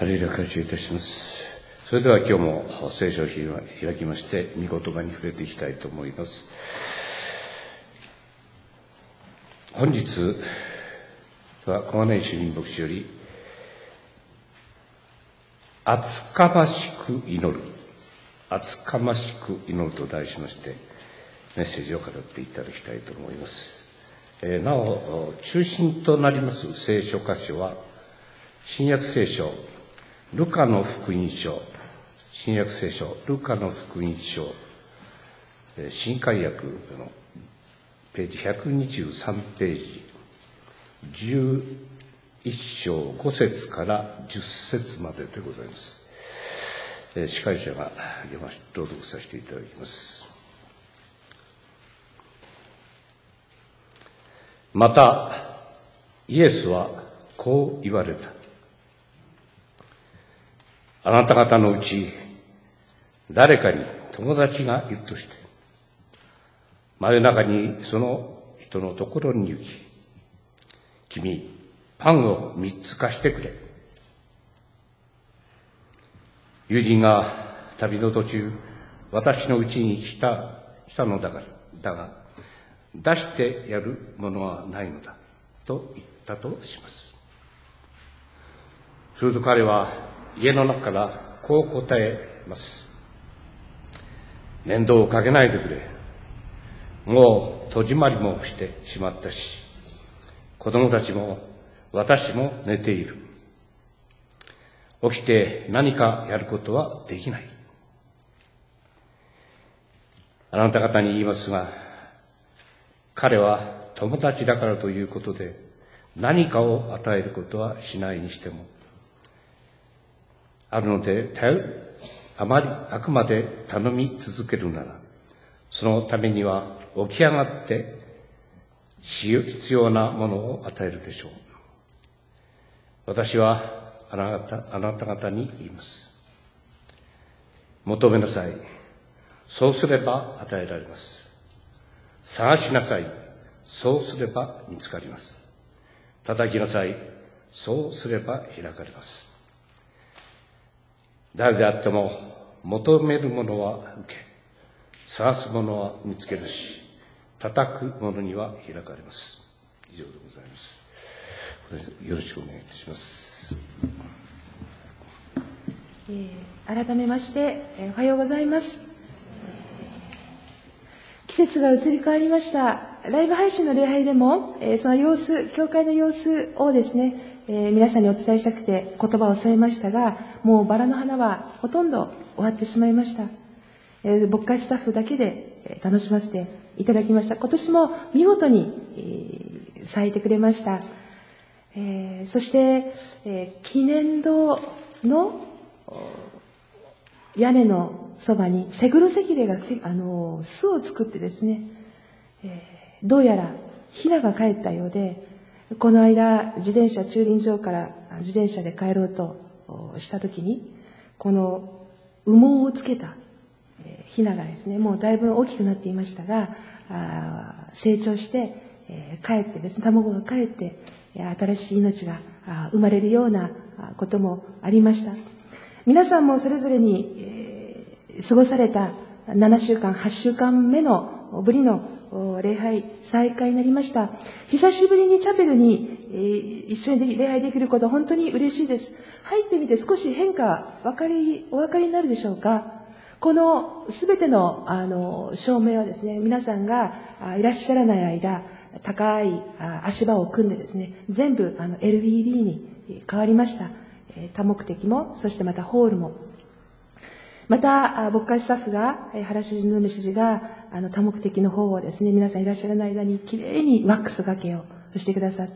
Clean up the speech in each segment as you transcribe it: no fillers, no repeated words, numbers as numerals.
ハレルヤ感謝いたします。それでは今日も聖書を開きまして、御言葉に触れていきたいと思います。本日は小金井主任牧師より、厚かましく祈る、厚かましく祈ると題しまして、メッセージを語っていただきたいと思います。なお、中心となります聖書箇所は、新約聖書、ルカの福音書、新約聖書、ルカの福音書、新海訳のページ123ページ、11章5節から10節まででございます。司会者が朗読させていただきます。また、イエスはこう言われた。あなた方のうち、誰かに友達がいるとして、真夜中にその人のところに行き、君、パンを3つ貸してくれ。友人が旅の途中、私のうちに来たのだが、出してやるものはないのだ、と言ったとします。すると彼は、家の中からこう答えます。面倒をかけないでくれ。もう戸締まりもしてしまったし、子供たちも私も寝ている。起きて何かやることはできない。あなた方に言いますが、彼は友達だからということで何かを与えることはしないにしても、あるのであくまで頼み続けるなら、そのためには起き上がって必要なものを与えるでしょう。私はあなた方に言います。求めなさい。そうすれば与えられます。探しなさい。そうすれば見つかります。叩きなさい。そうすれば開かれます。誰であっても求めるものは受け、探すものは見つけるし、叩くものには開かれます。以上でございます。よろしくお願いいたします。 改めまして、おはようございます。季節が移り変わりました。ライブ配信の礼拝でも、その様子、教会の様子をですね、皆さんにお伝えしたくて言葉を添えましたが、もうバラの花はほとんど終わってしまいました。牧会スタッフだけで楽しませていただきました。今年も見事に咲いてくれました。そして、記念堂の屋根のそばにセグロセヒレが巣を作ってですね、どうやらヒナが帰ったようで、この間自転車駐輪場から自転車で帰ろうとしたときに、この羽毛をつけたヒナがですね、もうだいぶ大きくなっていましたが、成長して帰ってですね、卵が帰って新しい命が生まれるようなこともありました。皆さんもそれぞれに過ごされた7週間、8週間目のぶりの礼拝再開になりました。久しぶりにチャペルに一緒に礼拝できること本当に嬉しいです。入ってみて少し変化お分かりになるでしょうか。このすべての照明はですね、皆さんがいらっしゃらない間、高い足場を組んでですね、全部LED に変わりました。多目的も、そしてまたホールも。また、牧会スタッフが、原主任の主事が、多目的の方をですね、皆さんいらっしゃらない間に、きれいにワックスがけをしてくださって、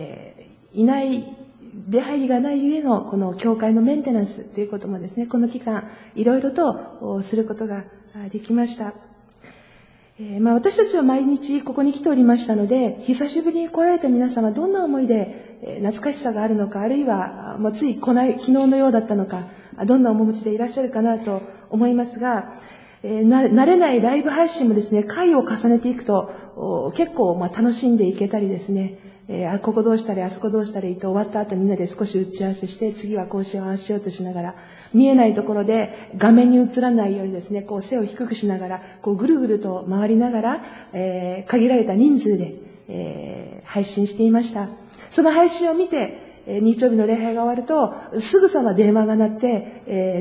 出入りがないゆえの、この教会のメンテナンスということもですね、この期間、いろいろとすることができました。私たちは毎日ここに来ておりましたので、久しぶりに来られた皆様、どんな思いで懐かしさがあるのか、あるいは、つい昨日のようだったのか、どんな面持ちでいらっしゃるかなと思いますが、慣れないライブ配信もですね、回を重ねていくと、結構楽しんでいけたりですね、 ここどうしたり、あそこどうしたりと終わった後みんなで少し打ち合わせして、次はこうしよう、ああしようとしながら、見えないところで画面に映らないようにですね、こう背を低くしながら、こうぐるぐると回りながら、限られた人数で、配信していました。その配信を見て、日曜日の礼拝が終わると、すぐさま電話が鳴って、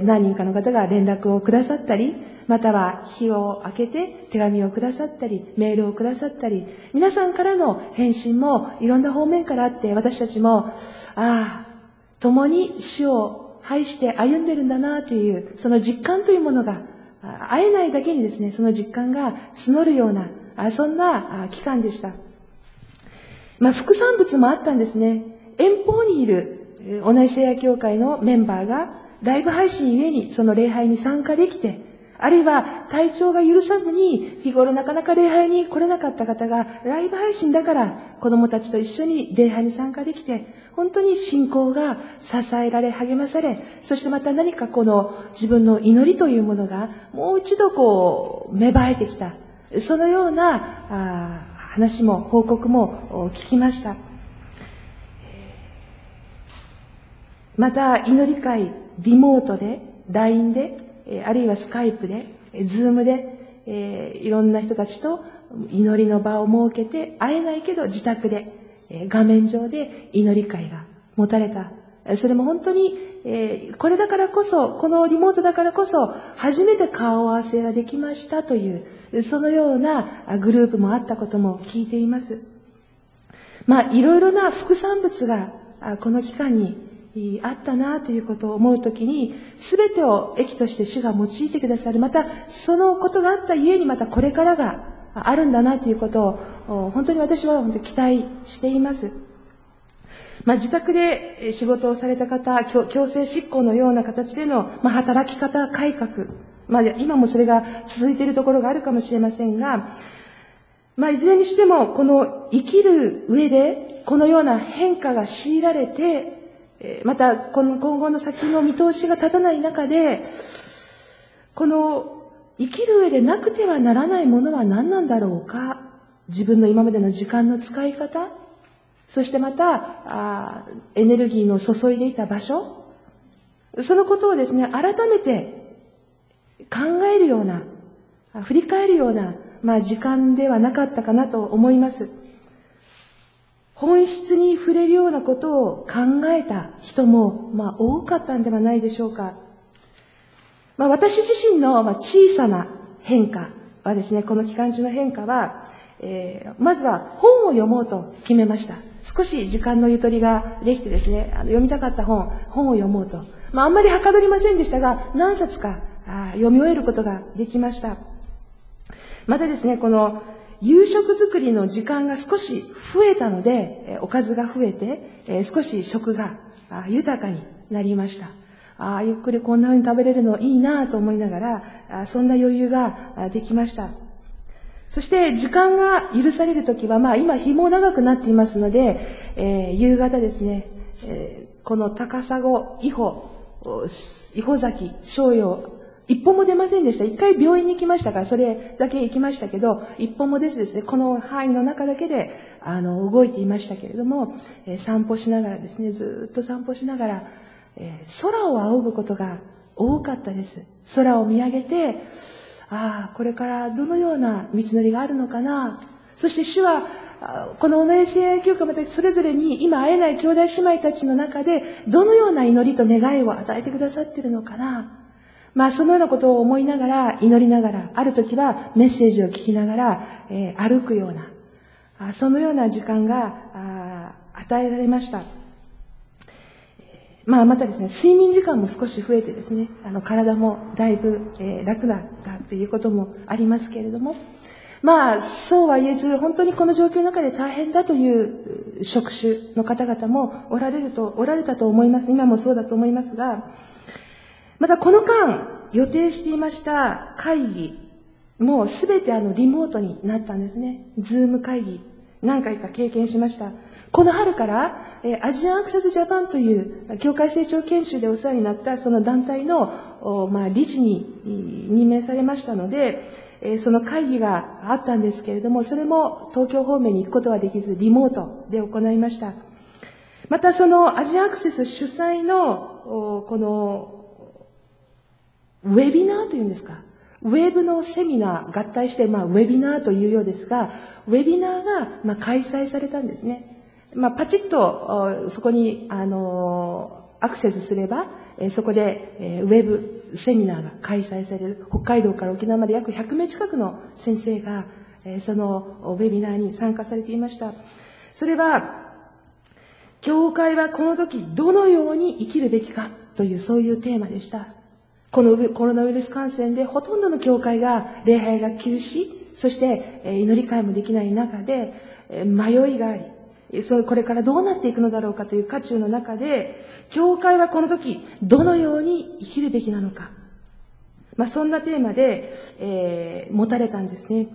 何人かの方が連絡をくださったり、または日を明けて手紙をくださったり、メールをくださったり、皆さんからの返信もいろんな方面からあって、私たちも、共に主を拝して歩んでるんだなという、その実感というものが、会えないだけにですね、その実感が募るような、そんな期間でした。副産物もあったんですね。遠方にいる同じ聖夜教会のメンバーがライブ配信ゆえにその礼拝に参加できて、あるいは体調が許さずに日頃なかなか礼拝に来れなかった方がライブ配信だから子供たちと一緒に礼拝に参加できて、本当に信仰が支えられ励まされ、そしてまた何かこの自分の祈りというものがもう一度こう芽生えてきた、そのような話も報告も聞きました。また祈り会、リモートで LINE で、あるいはスカイプで、ズームで、いろんな人たちと祈りの場を設けて、会えないけど自宅で、画面上で祈り会が持たれた。それも本当に、これだからこそ、このリモートだからこそ初めて顔合わせができましたという、そのようなグループもあったことも聞いています。いろいろな副産物がこの期間にあったなということを思うときに、すべてを益として主が用いてくださる。また、そのことがあったゆえにまたこれからがあるんだなということを、本当に私は本当に期待しています。自宅で仕事をされた方、強制執行のような形での、働き方改革。今もそれが続いているところがあるかもしれませんが、いずれにしても、この生きる上で、このような変化が強いられて、また、今後の先の見通しが立たない中で、この生きる上でなくてはならないものは何なんだろうか。自分の今までの時間の使い方、そしてまた、エネルギーの注いでいた場所、そのことをですね、改めて考えるような、振り返るような、時間ではなかったかなと思います。本質に触れるようなことを考えた人も、多かったんではないでしょうか。私自身の小さな変化はですね、この期間中の変化は、まずは本を読もうと決めました。少し時間のゆとりができてですね、読みたかった本を読もうと。あんまりはかどりませんでしたが、何冊か読み終えることができました。またですね、この夕食作りの時間が少し増えたので、おかずが増えて、少し食が豊かになりました。ゆっくりこんな風に食べれるのいいなと思いながら、そんな余裕ができました。そして時間が許されるときは、今日も長くなっていますので、夕方ですね、この高砂、伊保崎、商陽、一歩も出ませんでした。一回病院に行きましたから、それだけ行きましたけど、一歩も出ずですね、この範囲の中だけで、動いていましたけれども、散歩しながらですね、ずっと散歩しながら、空を仰ぐことが多かったです。空を見上げて、これからどのような道のりがあるのかな。そして主は、この同じ聖愛教会またそれぞれに今会えない兄弟姉妹たちの中で、どのような祈りと願いを与えてくださっているのかな。そのようなことを思いながら、祈りながら、ある時はメッセージを聞きながら、歩くような、そのような時間が与えられました。またですね、睡眠時間も少し増えてですね、体もだいぶ、楽だったということもありますけれども、そうは言えず、本当にこの状況の中で大変だという職種の方々もおられたと思います。今もそうだと思いますが、またこの間予定していました会議もすべてリモートになったんですね。ズーム会議何回か経験しました。この春からアジアンアクセスジャパンという教会成長研修でお世話になったその団体の理事に任命されましたので、 その会議があったんですけれども、それも東京方面に行くことはできず、リモートで行いました。またそのアジアアクセス主催の、この、ウェビナーというんですか、ウェブのセミナー合体して、ウェビナーというようですが、ウェビナーが、開催されたんですね。パチッと、そこに、アクセスすれば、そこで、ウェブセミナーが開催される。北海道から沖縄まで約100名近くの先生が、そのウェビナーに参加されていました。それは、教会はこの時どのように生きるべきかというそういうテーマでした。このコロナウイルス感染でほとんどの教会が礼拝が休止、そして祈り会もできない中で迷いがあり、これからどうなっていくのだろうかという渦中の中で、教会はこの時どのように生きるべきなのか。そんなテーマで、持たれたんですね。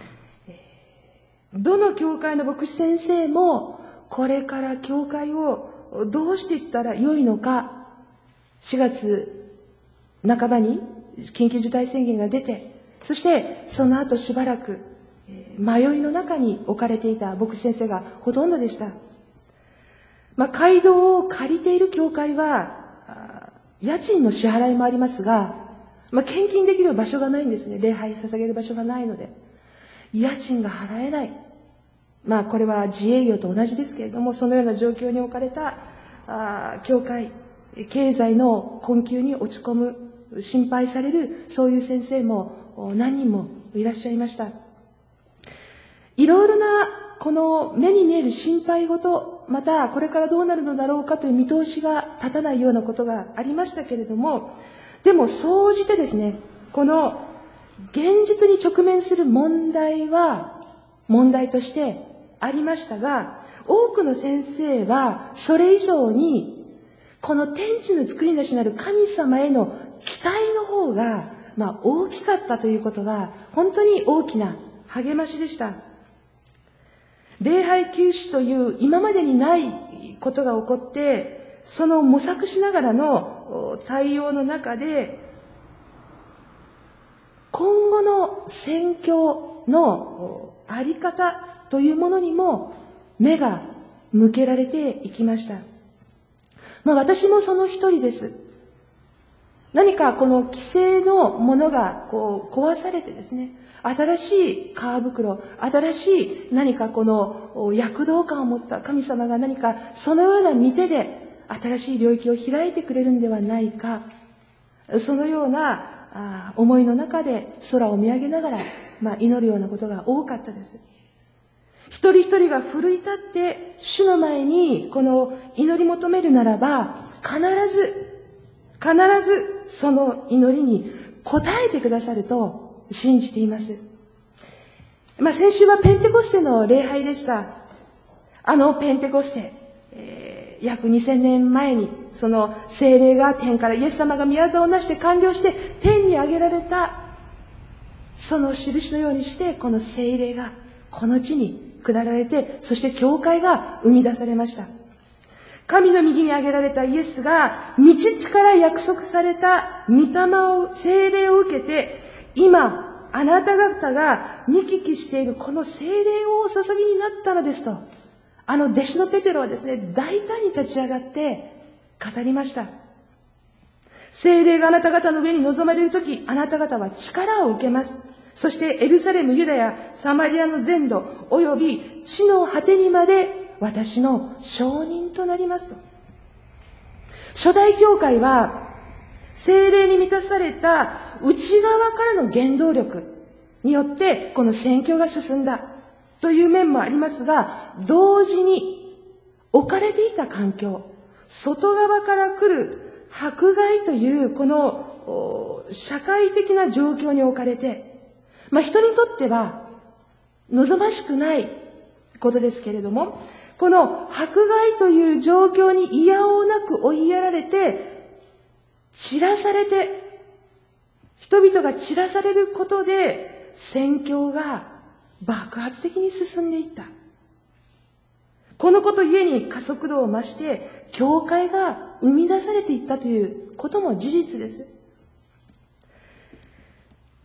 どの教会の牧師先生も、これから教会をどうしていったらよいのか、4月半ばに緊急事態宣言が出て、そしてその後しばらく迷いの中に置かれていた牧師先生がほとんどでした。街道を借りている教会は、家賃の支払いもありますが、献金できる場所がないんですね。礼拝捧げる場所がないので。家賃が払えない。これは自営業と同じですけれども、そのような状況に置かれた教会、経済の困窮に落ち込む、心配される、そういう先生も何人もいらっしゃいました。いろいろなこの目に見える心配事、またこれからどうなるのだろうかという見通しが立たないようなことがありましたけれども、でも総じてですね、この現実に直面する問題は問題としてありましたが、多くの先生はそれ以上にこの天地の作り主なる神様への期待の方が大きかったということは本当に大きな励ましでした。礼拝休止という今までにないことが起こって、その模索しながらの対応の中で、今後の宣教のあり方というものにも目が向けられていきました。私もその一人です。何かこの規制のものが壊されてですね、新しい皮袋、新しい何かこの躍動感を持った神様が何かそのような御手で新しい領域を開いてくれるんではないか、そのような思いの中で空を見上げながら祈るようなことが多かったです。一人一人が奮い立って主の前にこの祈り求めるならば、必ずその祈りに応えてくださると信じています。先週はペンテコステの礼拝でした。ペンテコステ、約2000年前にその聖霊が天からイエス様が御業をなして完了して天に上げられた、その印のようにしてこの聖霊がこの地に下られて、そして教会が生み出されました。神の右に挙げられたイエスが御父から約束された御霊を、聖霊を受けて、今あなた方が見聞きしているこの聖霊をお注ぎになったのですと、弟子のペテロはですね、大胆に立ち上がって語りました。聖霊があなた方の上に臨まれるとき、あなた方は力を受けます。そしてエルサレム、ユダヤ、サマリアの全土、および地の果てにまで私の証人となりますと。初代教会は聖霊に満たされた内側からの原動力によってこの宣教が進んだという面もありますが、同時に置かれていた環境、外側から来る迫害というこの社会的な状況に置かれて、人にとっては望ましくないことですけれども、この迫害という状況にいやおうなく追いやられて、散らされて、人々が散らされることで宣教が爆発的に進んでいった。このことゆえに加速度を増して教会が生み出されていったということも事実です。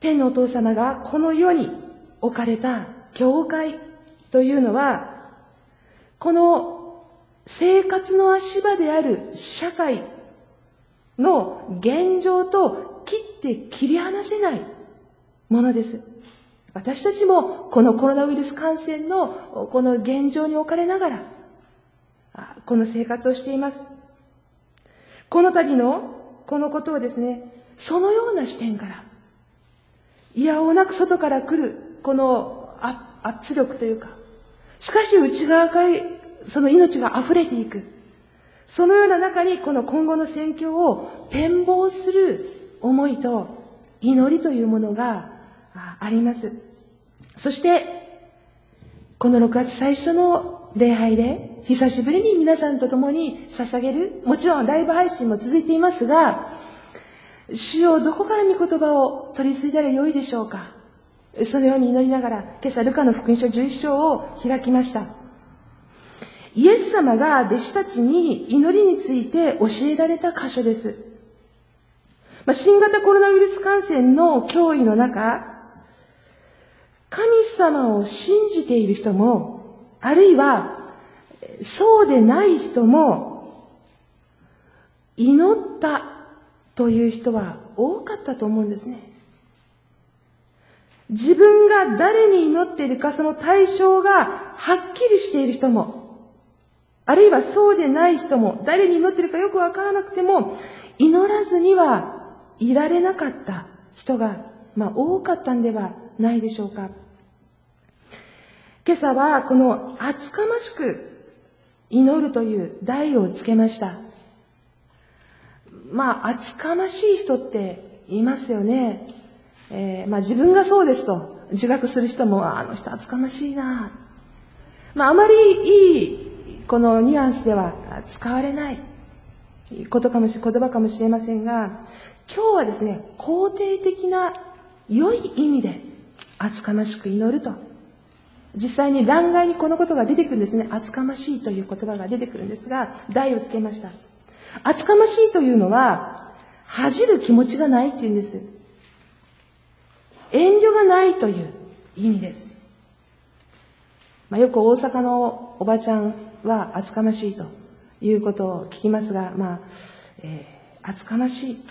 天のお父様がこの世に置かれた教会というのは、この生活の足場である社会の現状と切って切り離せないものです。私たちもこのコロナウイルス感染のこの現状に置かれながら、この生活をしています。この度のこのことをですね、そのような視点から、いやおうなく外から来るこの圧力というか、しかし内側からその命が溢れていく、そのような中にこの今後の戦況を展望する思いと祈りというものがあります。そしてこの6月最初の礼拝で久しぶりに皆さんと共に捧げる、もちろんライブ配信も続いていますが、主よどこから御言葉を取り継いだらよいでしょうか。そのように祈りながら今朝ルカの福音書11章を開きました。イエス様が弟子たちに祈りについて教えられた箇所です。新型コロナウイルス感染の脅威の中、神様を信じている人も、あるいはそうでない人も、祈ったという人は多かったと思うんですね。自分が誰に祈っているか、その対象がはっきりしている人も、あるいはそうでない人も、誰に祈っているかよくわからなくても、祈らずにはいられなかった人が、多かったんではないでしょうか。今朝はこの厚かましく祈るという題をつけました。厚かましい人っていますよね。自分がそうですと自覚する人も、あの人厚かましいな。あまりいいこのニュアンスでは使われない言葉かもしれませんが、今日はですね、肯定的な良い意味で厚かましく祈ると、実際に欄外にこのことが出てくるんですね。厚かましいという言葉が出てくるんですが、題をつけました。厚かましいというのは恥じる気持ちがないっていうんです。遠慮がないという意味です。よく大阪のおばちゃんは厚かましいということを聞きますが、厚かましい。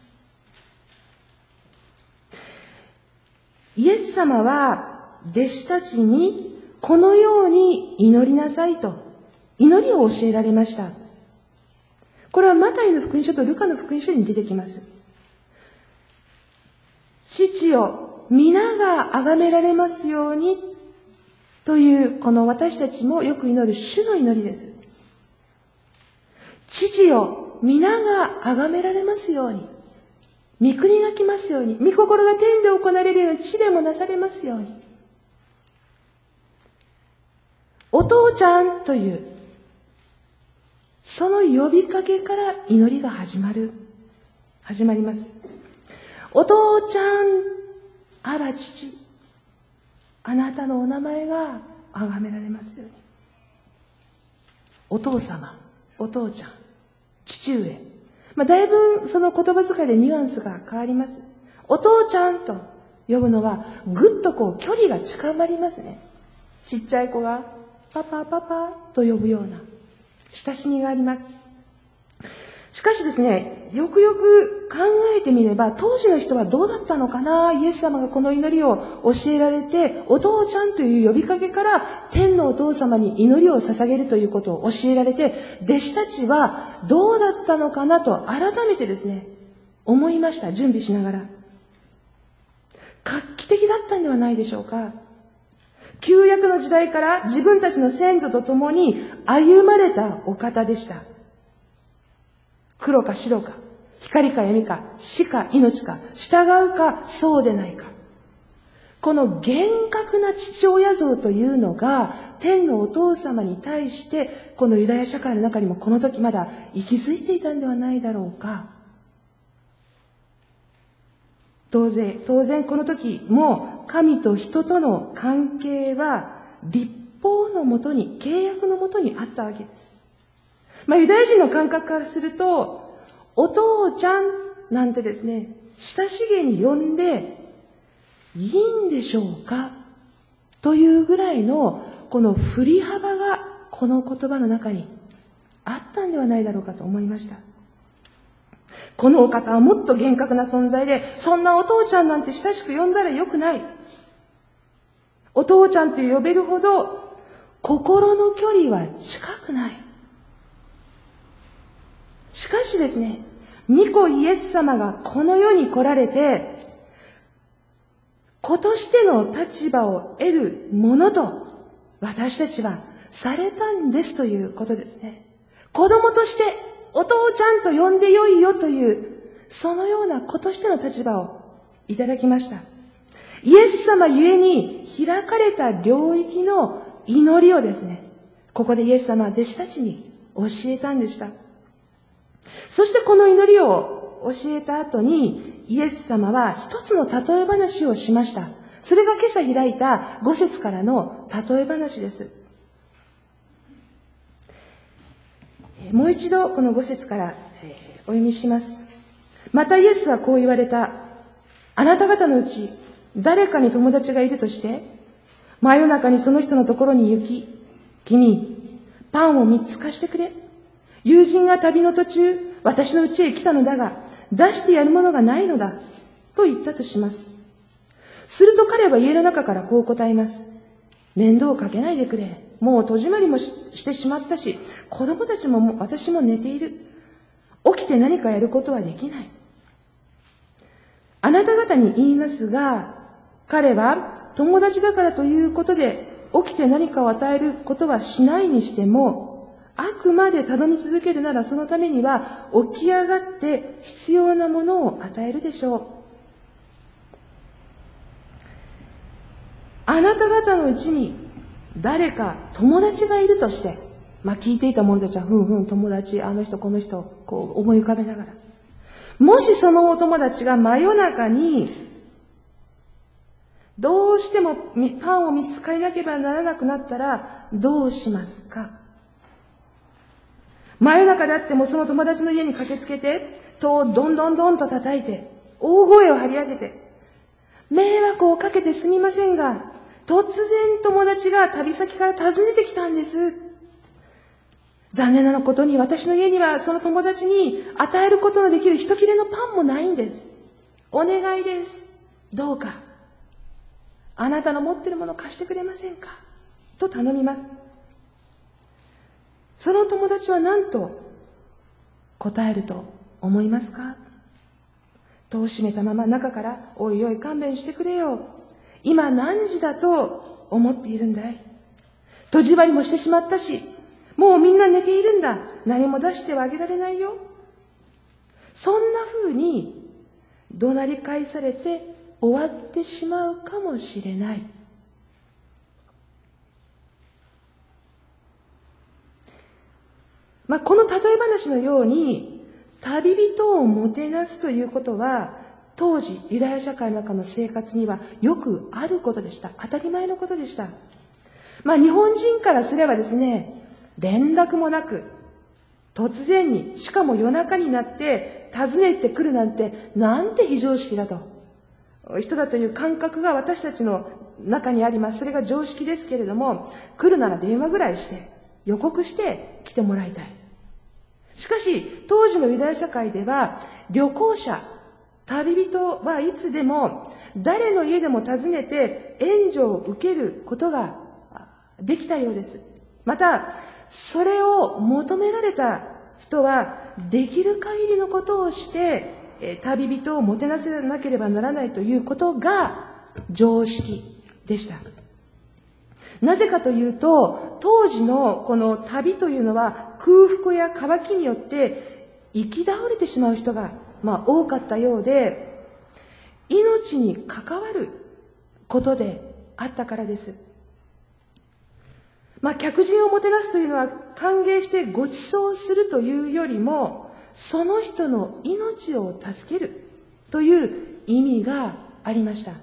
イエス様は弟子たちにこのように祈りなさいと祈りを教えられました。これはマタイの福音書とルカの福音書に出てきます。父よ、皆が崇められますようにという、この私たちもよく祈る主の祈りです。父よ、皆が崇められますように、御国が来ますように、御心が天で行われるように地でもなされますように。お父ちゃんという、その呼びかけから祈りが始まります。お父ちゃん、あば父、あなたのお名前が崇められますように。お父様、お父ちゃん、父上。だいぶその言葉遣いでニュアンスが変わります。お父ちゃんと呼ぶのはぐっと距離が近まりますね。ちっちゃい子がパパパパと呼ぶような親しみがあります。しかしですね、よくよく考えてみれば、当時の人はどうだったのかな。イエス様がこの祈りを教えられて、お父ちゃんという呼びかけから天のお父様に祈りを捧げるということを教えられて、弟子たちはどうだったのかなと改めてですね、思いました。準備しながら。画期的だったんではないでしょうか。旧約の時代から自分たちの先祖と共に歩まれたお方でした。黒か白か、光か闇か、死か命か、従うかそうでないか。この厳格な父親像というのが天のお父様に対してこのユダヤ社会の中にもこの時まだ息づいていたんではないだろうか。当然この時も神と人との関係は律法のもとに、契約のもとにあったわけです。ユダヤ人の感覚からすると、お父ちゃんなんてですね、親しげに呼んで、 いいんでしょうかというぐらいのこの振り幅がこの言葉の中にあったんではないだろうかと思いました。このお方はもっと厳格な存在で、そんなお父ちゃんなんて親しく呼んだらよくない。お父ちゃんと呼べるほど心の距離は近くない。しかしですね、御子イエス様がこの世に来られて、子としての立場を得るものと私たちはされたんですということですね。子供としてお父ちゃんと呼んでよいよという、そのような子としての立場をいただきました。イエス様ゆえに開かれた領域の祈りをですね、ここでイエス様は弟子たちに教えたんでした。そしてこの祈りを教えた後に、イエス様は一つの例え話をしました。それが今朝開いた5節からの例え話です。もう一度この5節からお読みします。またイエスはこう言われた。あなた方のうち誰かに友達がいるとして、真夜中にその人のところに行き、君、パンを3つ貸してくれ。友人が旅の途中、私の家へ来たのだが、出してやるものがないのだ、と言ったとします。すると彼は家の中からこう答えます。面倒をかけないでくれ。もう戸締まりもしてしまったし、子供たちも私も寝ている。起きて何かやることはできない。あなた方に言いますが、彼は友達だからということで起きて何かを与えることはしないにしても、あくまで頼み続けるならそのためには起き上がって必要なものを与えるでしょう。あなた方のうちに誰か友達がいるとして、聞いていた者たちは友達、あの人この人こう思い浮かべながら、もしそのお友達が真夜中にどうしてもパンを3つ買いなければならなくなったらどうしますか？真夜中であってもその友達の家に駆けつけて、戸をどんどんどんと叩いて、大声を張り上げて、迷惑をかけてすみませんが、突然友達が旅先から訪ねてきたんです。残念なことに私の家にはその友達に与えることのできる一切れのパンもないんです。お願いです。どうかあなたの持っているものを貸してくれませんかと頼みます。その友達は何と答えると思いますか？戸を閉めたまま中から、おいおい勘弁してくれよ。今何時だと思っているんだい。戸締まりもしてしまったし、もうみんな寝ているんだ。何も出してはあげられないよ。そんな風に怒鳴り返されて終わってしまうかもしれない。この例え話のように旅人をもてなすということは、当時ユダヤ社会の中の生活にはよくあることでした。当たり前のことでした。日本人からすればですね、連絡もなく突然に、しかも夜中になって訪ねてくるなんて、なんて非常識だと人だという感覚が私たちの中にあります。それが常識ですけれども、来るなら電話ぐらいして予告して来てもらいたい。しかし当時のユダヤ社会では、旅行者、旅人はいつでも誰の家でも訪ねて援助を受けることができたようです。またそれを求められた人はできる限りのことをして旅人をもてなせなければならないということが常識でした。なぜかというと、当時のこの旅というのは空腹や渇きによって行き倒れてしまう人が多かったようで、命に関わることであったからです。客人をもてなすというのは歓迎してご馳走するというよりも、その人の命を助けるという意味がありました。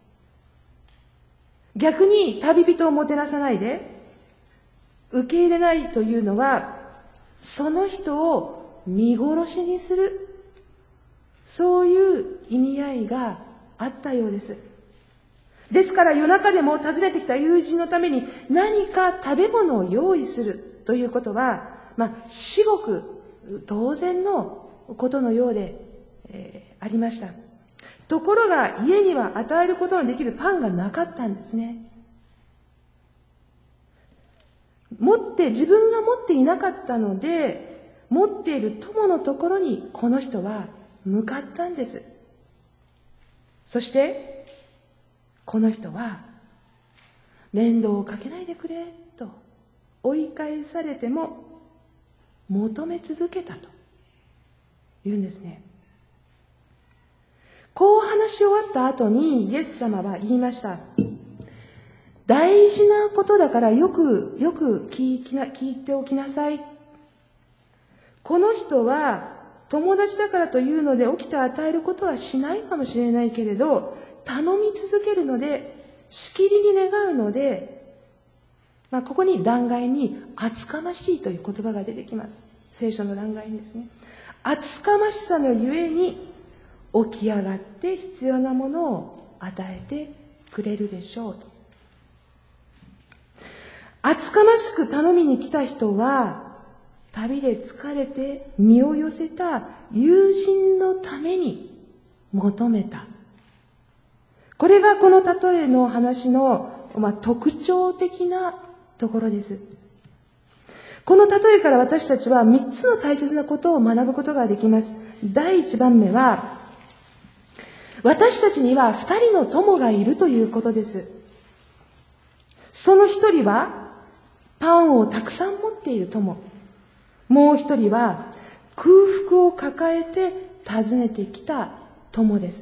逆に旅人をもてなさないで受け入れないというのは、その人を見殺しにする、そういう意味合いがあったようです。 ですから夜中でも訪ねてきた友人のために何か食べ物を用意するということは、至極当然のことのようで、ありました。ところが家には与えることのできるパンがなかったんですね。自分が持っていなかったので、持っている友のところにこの人は向かったんです。そしてこの人は面倒をかけないでくれと追い返されても求め続けたと言うんですね。こう話し終わった後にイエス様は言いました。大事なことだからよく聞いておきなさい。この人は友達だからというので起きて与えることはしないかもしれないけれど、頼み続けるので、しきりに願うので、ここに欄外に厚かましいという言葉が出てきます。聖書の欄外にですね。厚かましさのゆえに起き上がって必要なものを与えてくれるでしょうと。厚かましく頼みに来た人は、旅で疲れて身を寄せた友人のために求めた。これがこの例えの話の、特徴的なところです。この例えから私たちは3つの大切なことを学ぶことができます。第1番目は、私たちには2人の友がいるということです。その1人はパンをたくさん持っている友。もう1人は空腹を抱えて訪ねてきた友です。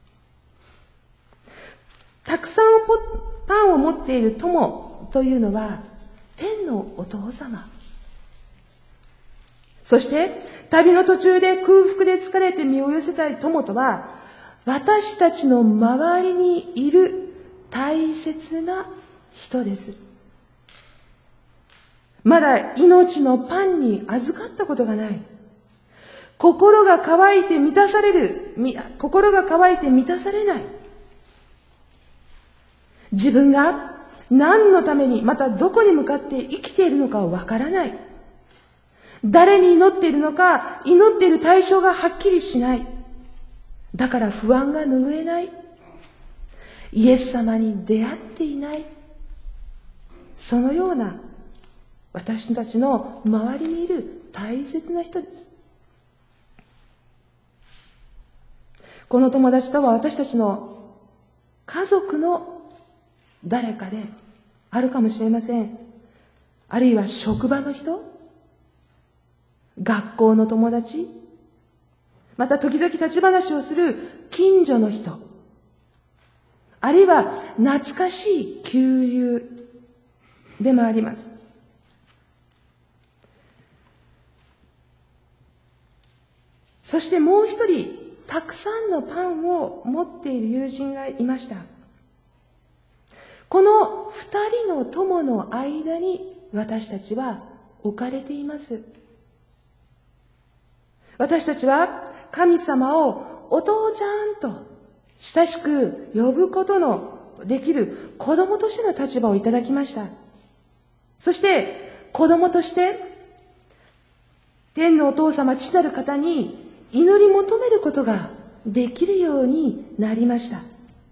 たくさんパンを持っている友というのは天のお父様。そして旅の途中で空腹で疲れて身を寄せたい友とは、私たちの周りにいる大切な人です。まだ命のパンに預かったことがない。心が渇いて満たされない。自分が何のために、またどこに向かって生きているのかわからない。誰に祈っているのか、祈っている対象がはっきりしない。だから不安が拭えない。イエス様に出会っていない。そのような私たちの周りにいる大切な人です。この友達とは私たちの家族の誰かであるかもしれません。あるいは職場の人、学校の友達、また時々立ち話をする近所の人、あるいは懐かしい旧友でもあります。そしてもう一人、たくさんのパンを持っている友人がいました。この二人の友の間に私たちは置かれています。私たちは神様をお父ちゃんと親しく呼ぶことのできる子供としての立場をいただきました。そして子供として天のお父様、父なる方に祈り求めることができるようになりました。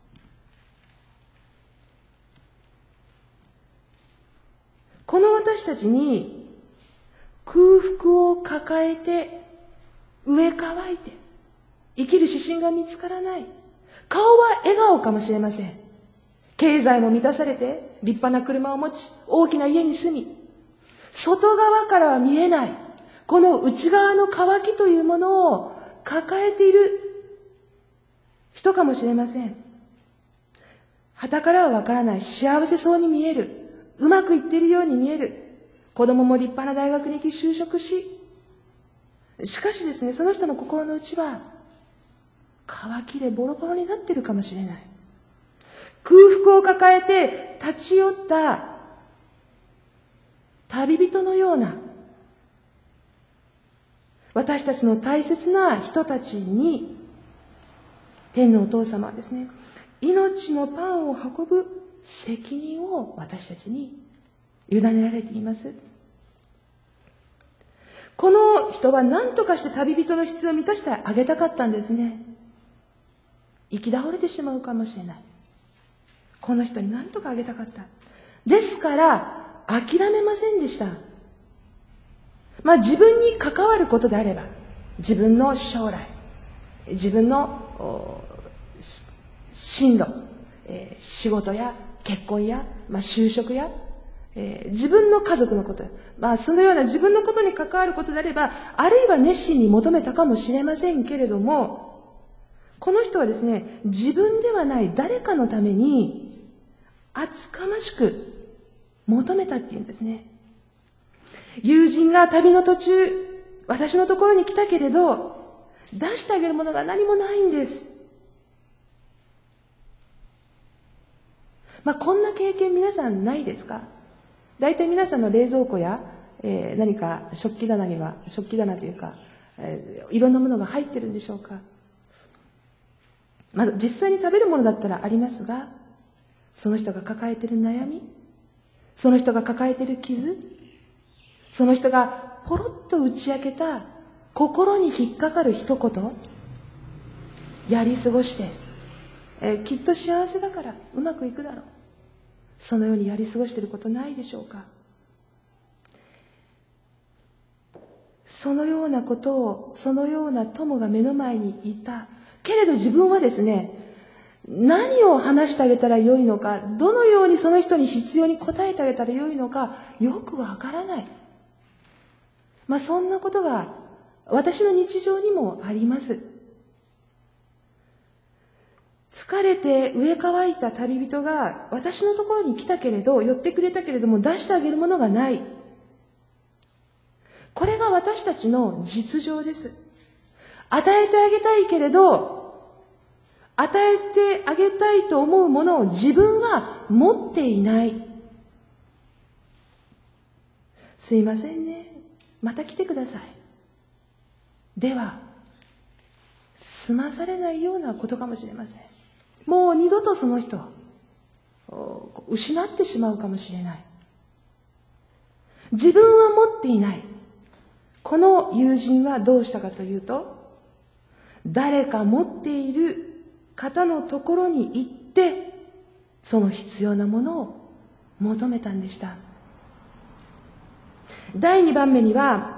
この私たちに空腹を抱えて飢え乾いて生きる指針が見つからない。顔は笑顔かもしれません。経済も満たされて立派な車を持ち大きな家に住み、外側からは見えないこの内側の渇きというものを抱えている人かもしれません。傍からはわからない、幸せそうに見える、うまくいっているように見える、子供も立派な大学に行き就職し、しかしですね、その人の心の内は渇きでボロボロになっているかもしれない。空腹を抱えて立ち寄った旅人のような、私たちの大切な人たちに天のお父様はですね、 命のパンを運ぶ責任を私たちに委ねられています。この人は何とかして旅人の必要を満たしてあげたかったんですね。行き倒れてしまうかもしれない。この人に何とかあげたかった。ですから諦めませんでした。自分に関わることであれば、自分の将来、自分の進路、仕事や結婚や、就職や、自分の家族のこと、そのような自分のことに関わることであれば、あるいは熱心に求めたかもしれませんけれども、この人はですね、自分ではない誰かのために厚かましく求めたっていうんですね。友人が旅の途中、私のところに来たけれど、出してあげるものが何もないんです。こんな経験皆さんないですか？大体皆さんの冷蔵庫や、何か食器棚というか、いろんなものが入ってるんでしょうか？実際に食べるものだったらありますが、その人が抱えている悩み、その人が抱えている傷、その人がポロッと打ち明けた心に引っかかる一言、やり過ごして、きっと幸せだからうまくいくだろう。そのようにやり過ごしていることないでしょうか？そのようなことを、そのような友が目の前にいた。けれど自分はですね、何を話してあげたらよいのか、どのようにその人に必要に応えてあげたらよいのか、よくわからない。そんなことが私の日常にもあります。疲れて飢え乾いた旅人が私のところに来たけれど、寄ってくれたけれども出してあげるものがない。これが私たちの実情です。与えてあげたいけれど、与えてあげたいと思うものを自分は持っていない。すいませんね。また来てください。では、済まされないようなことかもしれません。もう二度とその人を失ってしまうかもしれない。自分は持っていない。この友人はどうしたかというと、誰か持っている方のところに行って、その必要なものを求めたんでした。第2番目に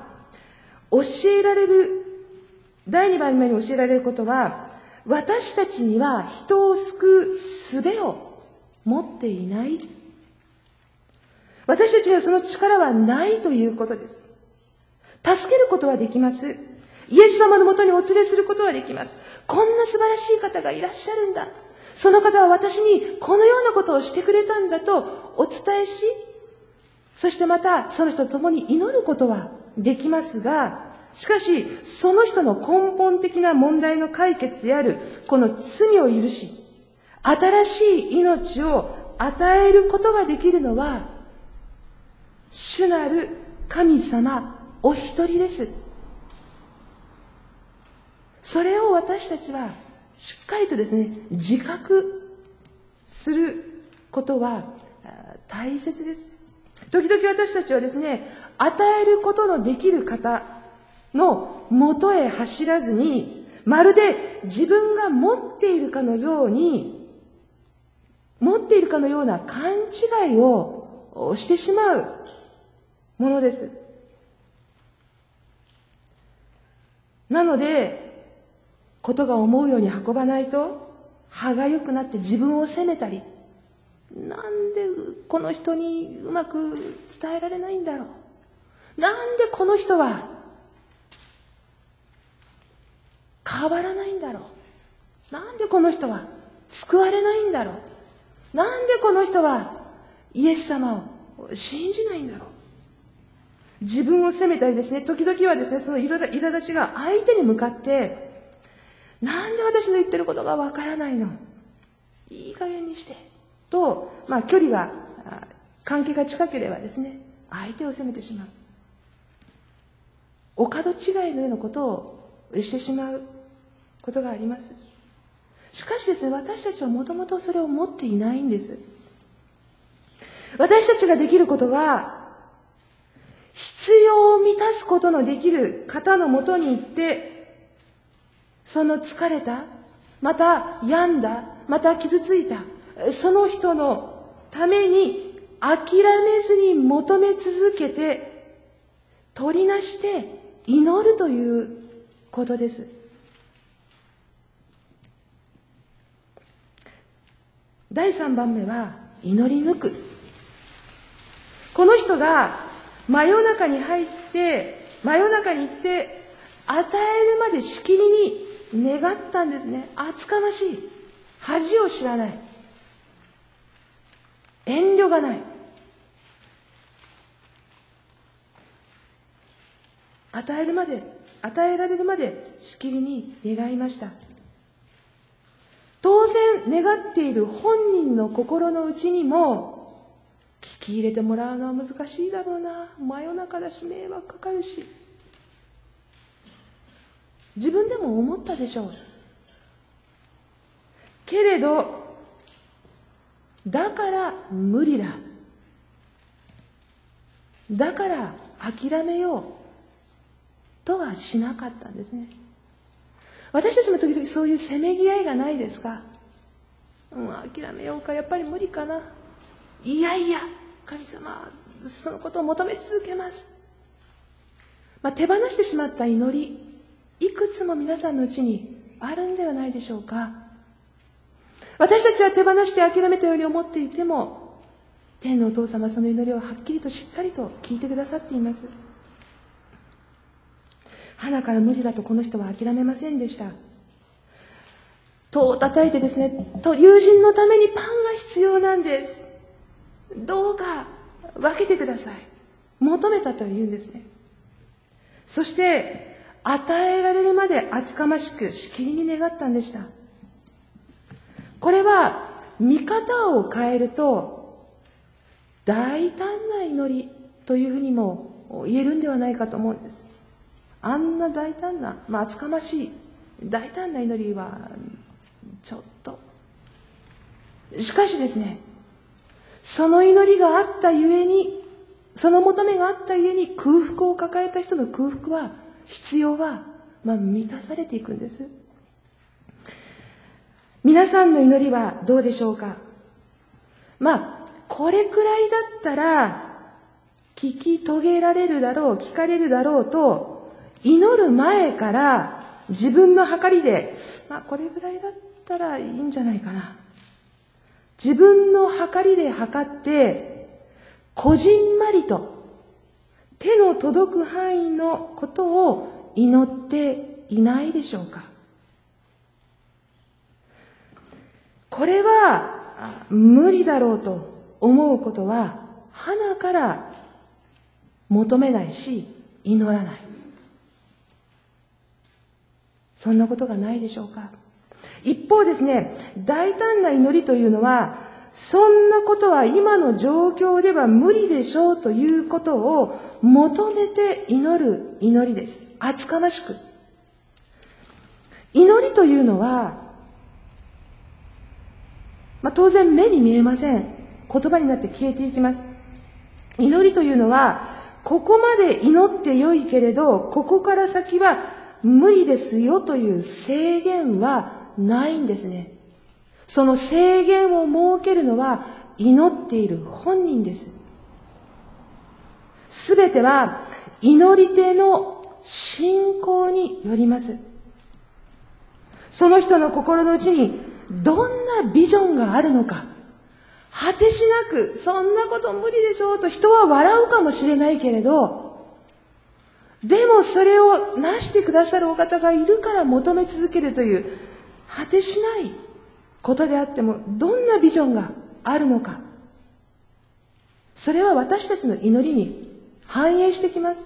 教えられることは、私たちには人を救う術を持っていない。私たちにはその力はないということです。助けることはできます。イエス様のもとにお連れすることはできます。こんな素晴らしい方がいらっしゃるんだ。その方は私にこのようなことをしてくれたんだとお伝えし、そしてまたその人と共に祈ることはできますが、しかしその人の根本的な問題の解決であるこの罪を許し、新しい命を与えることができるのは主なる神様お一人です。それを私たちはしっかりとですね、自覚することは大切です。時々私たちはですね、与えることのできる方の元へ走らずに、まるで自分が持っているかのような勘違いをしてしまうものです。なので、ことが思うように運ばないと、歯が良くなって自分を責めたり、なんでこの人にうまく伝えられないんだろう。なんでこの人は変わらないんだろう。なんでこの人は救われないんだろう。なんでこの人はイエス様を信じないんだろう。自分を責めたりですね、時々はですね、その苛立ちが相手に向かって、なんで私の言ってることがわからないの、いい加減にしてと、距離が関係が近ければですね、相手を責めてしまう、お門違いのようなことをしてしまうことがあります。 しかしですね、私たちはもともとそれを持っていないんです。私たちができることは、必要を満たすことのできる方のもとに行って、その疲れた、また病んだ、また傷ついた、その人のために諦めずに求め続けて、取りなして祈るということです。第3番目は祈り抜く。この人が真夜中に入って、真夜中に行って、与えるまでしきりに願ったんですね。厚かましい。恥を知らない。遠慮がない。与えられるまでしきりに願いました。当然願っている本人の心の内にも、聞き入れてもらうのは難しいだろうな、真夜中だし迷惑かかるし、自分でも思ったでしょう。けれどだから無理だ、だから諦めようとはしなかったんですね。私たちも時々そういうせめぎ合いがないですか？諦めようか、やっぱり無理かな。いやいや、神様、そのことを求め続けます。手放してしまった祈り、いくつも皆さんのうちにあるんではないでしょうか。私たちは手放して諦めたように思っていても、天のお父様はその祈りをはっきりとしっかりと聞いてくださっています。鼻から無理だとこの人は諦めませんでした。戸を叩いてですね、友人のためにパンが必要なんです。どうか分けてください。求めたと言うんですね。そして、与えられるまで厚かましくしきりに願ったんでした。これは、見方を変えると、大胆な祈りというふうにも言えるんではないかと思うんです。あんな大胆な、厚かましい、大胆な祈りは、ちょっと。しかしですね、その祈りがあったゆえに、その求めがあったゆえに空腹を抱えた人の空腹は、必要は、満たされていくんです。皆さんの祈りはどうでしょうか？これくらいだったら、聞き遂げられるだろう、聞かれるだろうと、祈る前から自分の計りで、これぐらいだったらいいんじゃないかな。自分の計りで測って、こじんまりと手の届く範囲のことを祈っていないでしょうか。これは無理だろうと思うことは、鼻から求めないし、祈らない。そんなことがないでしょうか。一方ですね、大胆な祈りというのは、そんなことは今の状況では無理でしょうということを求めて祈る祈りです。厚かましく。祈りというのは、当然目に見えません。言葉になって消えていきます。祈りというのは、ここまで祈ってよいけれど、ここから先は無理ですよという制限はないんですね。その制限を設けるのは祈っている本人です。すべては祈り手の信仰によります。その人の心の内にどんなビジョンがあるのか、果てしなく、そんなこと無理でしょうと人は笑うかもしれないけれど、でもそれをなしてくださるお方がいるから求め続けるという、果てしないことであっても、どんなビジョンがあるのか、それは私たちの祈りに反映してきます。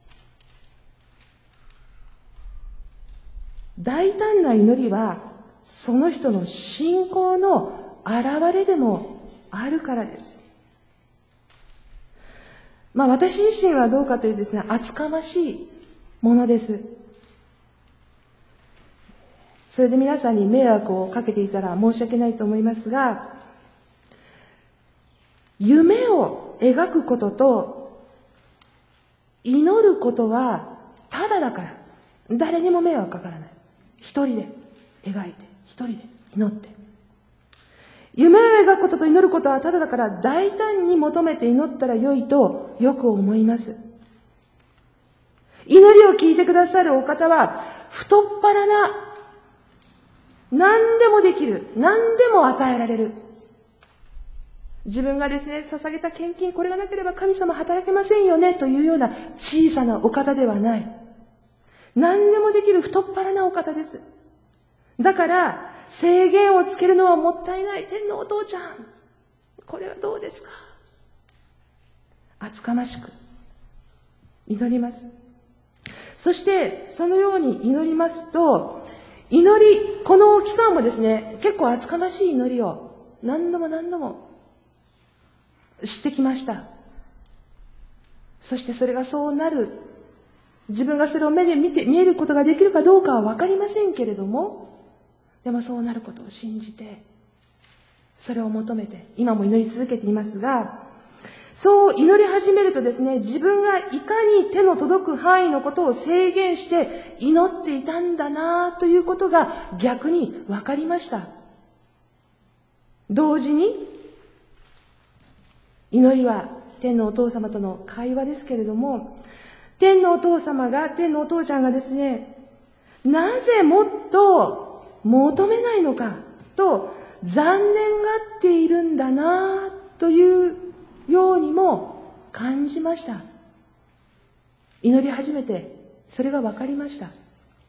大胆な祈りは、その人の信仰の表れでもあるからです。私自身はどうかというですね、厚かましいものです。 それで皆さんに迷惑をかけていたら申し訳ないと思いますが、夢を描くことと祈ることはただだから、誰にも迷惑かからない。一人で描いて、一人で祈って。夢を描くことと祈ることはただだから、大胆に求めて祈ったらよいとよく思います。祈りを聞いてくださるお方は、太っ腹な、何でもできる、何でも与えられる。自分がですね、捧げた献金、これがなければ神様働けませんよね、というような小さなお方ではない。何でもできる太っ腹なお方です。だから、制限をつけるのはもったいない。天のお父ちゃん、これはどうですか。厚かましく祈ります。そして、そのように祈りますと、この期間もですね、結構厚かましい祈りを何度もしてきました。そしてそれがそうなる。自分がそれを目で見えることができるかどうかはわかりませんけれども、でもそうなることを信じて、それを求めて、今も祈り続けていますが、そう祈り始めるとですね、自分がいかに手の届く範囲のことを制限して祈っていたんだなということが逆に分かりました。同時に、祈りは天のお父様との会話ですけれども、天のお父ちゃんがですね、なぜもっと求めないのかと残念がっているんだなというようにも感じました。祈り始めてそれが分かりました。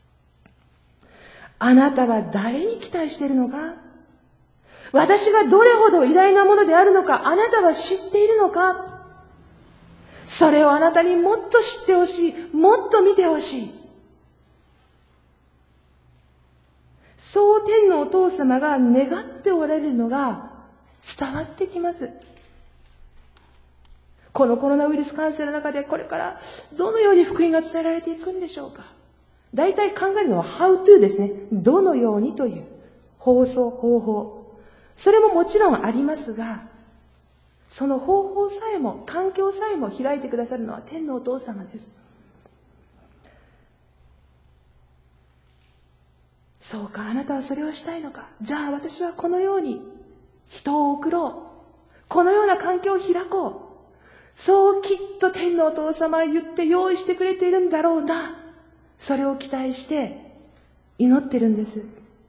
あなたは誰に期待しているのか、私がどれほど偉大なものであるのか、あなたは知っているのか、それをあなたにもっと知ってほしい、もっと見てほしい。そう天のお父様が願っておられるのが伝わってきます。このコロナウイルス感染の中でこれからどのように福音が伝えられていくんでしょうか。大体考えるのは how to ですね。どのようにという方法。それももちろんありますが、その方法さえも、環境さえも開いてくださるのは天のお父様です。そうか、あなたはそれをしたいのか。じゃあ私はこのように人を送ろう。このような環境を開こう。そうきっと天のお父様は言って用意してくれているんだろうな。それを期待して祈ってるんです。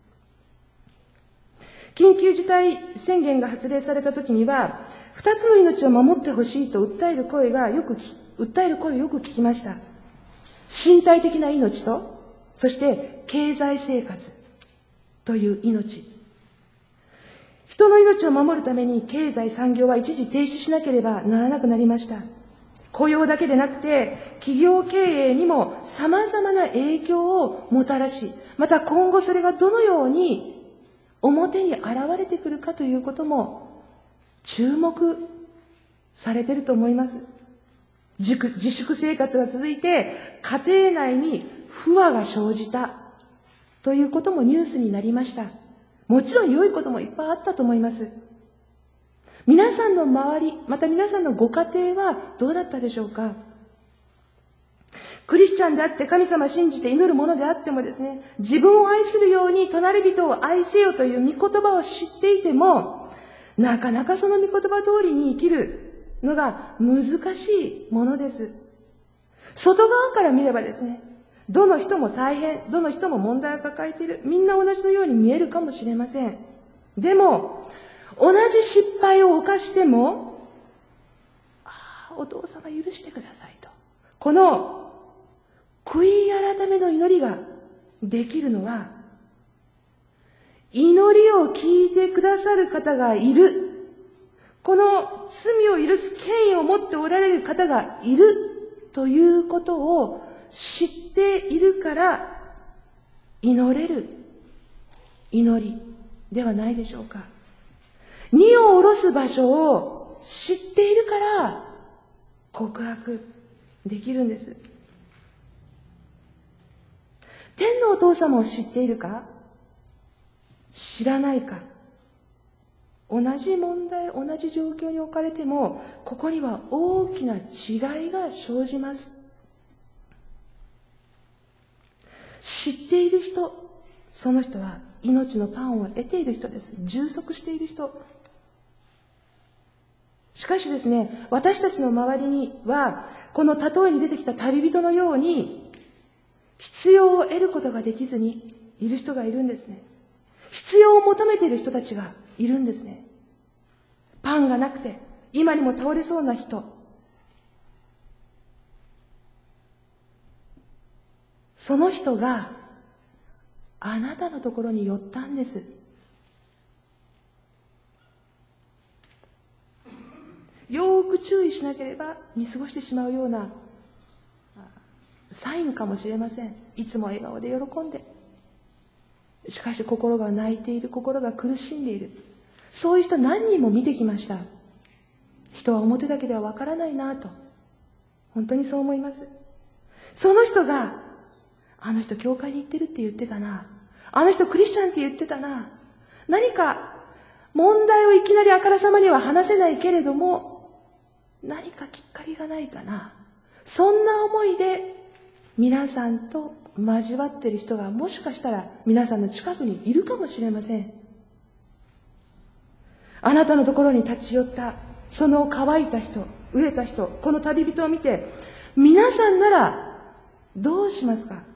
緊急事態宣言が発令された時には、2つの命を守ってほしいと訴える声をよく聞きました。身体的な命と、そして経済生活という命。人の命を守るために経済産業は一時停止しなければならなくなりました。雇用だけでなくて企業経営にも様々な影響をもたらし、また今後それがどのように表に現れてくるかということも注目されていると思います。自粛生活が続いて家庭内に不和が生じたということもニュースになりました。もちろん良いこともいっぱいあったと思います。皆さんの周り、また皆さんのご家庭はどうだったでしょうか。クリスチャンであって神様信じて祈るものであってもですね、自分を愛するように隣人を愛せよという御言葉を知っていても、なかなかその御言葉通りに生きるのが難しいものです。外側から見ればですね、どの人も大変、どの人も問題を抱えている、みんな同じのように見えるかもしれません。でも、同じ失敗を犯しても、お父様許してくださいと。この悔い改めの祈りができるのは、祈りを聞いてくださる方がいる。この罪を許す権威を持っておられる方がいるということを知っているから祈れる祈りではないでしょうか。荷を下ろす場所を知っているから告白できるんです。天のお父様を知っているか、 知らないか。同じ問題、同じ状況に置かれても、ここには大きな違いが生じます。知っている人、その人は命のパンを得ている人です。充足している人。しかしですね、私たちの周りには、この例えに出てきた旅人のように、必要を得ることができずにいる人がいるんですね。必要を求めている人たちがいるんですね。パンがなくて、今にも倒れそうな人。その人があなたのところに寄ったんです。よーく注意しなければ見過ごしてしまうようなサインかもしれません。いつも笑顔で喜んで、しかし心が泣いている、心が苦しんでいる、そういう人何人も見てきました。人は表だけではわからないなと、本当にそう思います。その人が、あの人教会に行ってるって言ってたな、あの人クリスチャンって言ってたな、何か問題をいきなりあからさまには話せないけれども、何かきっかりがないかな、そんな思いで皆さんと交わっている人がもしかしたら皆さんの近くにいるかもしれません。あなたのところに立ち寄ったその乾いた人、飢えた人、この旅人を見て、皆さんならどうしますか？